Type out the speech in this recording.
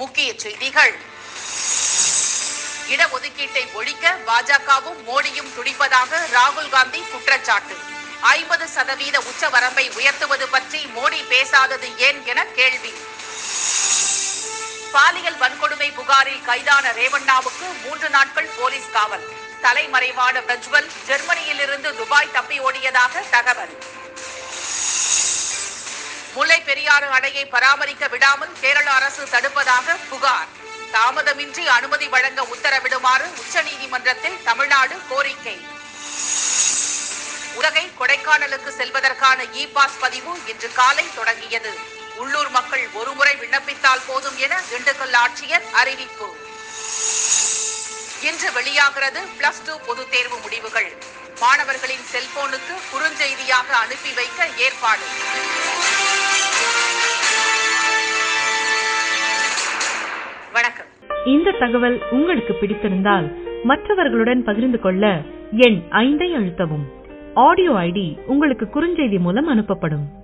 முக்கிய செய்திகள். இடஒதுக்கீட்டை ஒழிக்க பாஜகவும் மோடியும் துடிப்பதாக ராகுல் காந்தி குற்றச்சாட்டு. 50% உச்சவரம்பை உயர்த்துவது பற்றி மோடி பேசாதது ஏன் என கேள்வி. பாலியல் வன்கொடுமை புகாரில் கைதான ரேவண்ணாவுக்கு 3 நாட்கள் போலீஸ் காவல். தலைமறைவான பிரஜ்வல் ஜெர்மனியிலிருந்து துபாய் தப்பி ஓடியதாக தகவல். முல்லை பெரியாறு அணையை பராமரிக்க விடாமல் கேரள அரசு தடுப்பதாக புகார். தாமதமின்றி அனுமதி வழங்க உத்தரவிடுமாறு உச்சநீதிமன்றத்தில் தமிழ்நாடு கோரிக்கை. உதகை கொடைக்கானலுக்கு செல்வதற்கான இ-பாஸ் பதிவு இன்று காலை தொடங்கியது. உள்ளூர் மக்கள் ஒருமுறை விண்ணப்பித்தால் போதும் என திண்டுக்கல் ஆட்சியர் அறிவிப்பு. இன்று வெளியாகிறது +2 பொதுத் தேர்வு முடிவுகள். மாணவர்களின் செல்போனுக்கு குறுஞ்செய்தியாக அனுப்பி வைக்க ஏற்பாடு. வணக்கம். இந்த தகவல் உங்களுக்கு பிடித்திருந்தால் மற்றவர்களுடன் பகிர்ந்து கொள்ள எண் 5 ஐ அழுத்தவும். ஆடியோ ஐடி உங்களுக்கு குறுஞ்செய்தி மூலம் அனுப்பப்படும்.